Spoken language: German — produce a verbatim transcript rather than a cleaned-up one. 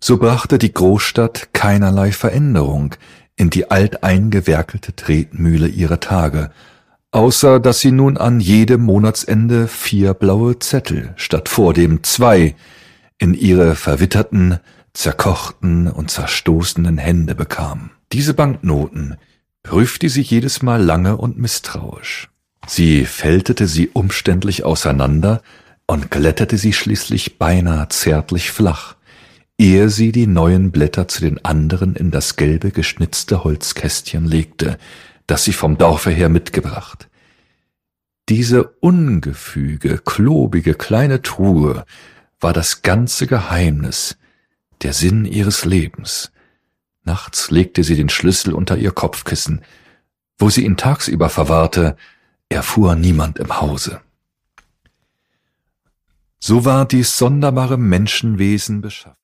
So brachte die Großstadt keinerlei Veränderung in die alteingewerkelte Tretmühle ihrer Tage, außer dass sie nun an jedem Monatsende vier blaue Zettel statt vordem zwei in ihre verwitterten, zerkochten und zerstoßenen Hände bekam. Diese Banknoten prüfte sie jedes Mal lange und misstrauisch. Sie faltete sie umständlich auseinander und glättete sie schließlich beinahe zärtlich flach, ehe sie die neuen Blätter zu den anderen in das gelbe geschnitzte Holzkästchen legte, das sie vom Dorfe her mitgebracht. Diese ungefüge, klobige kleine Truhe war das ganze Geheimnis, der Sinn ihres Lebens. Nachts legte sie den Schlüssel unter ihr Kopfkissen. Wo sie ihn tagsüber verwahrte, erfuhr niemand im Hause. So war dies sonderbare Menschenwesen beschaffen.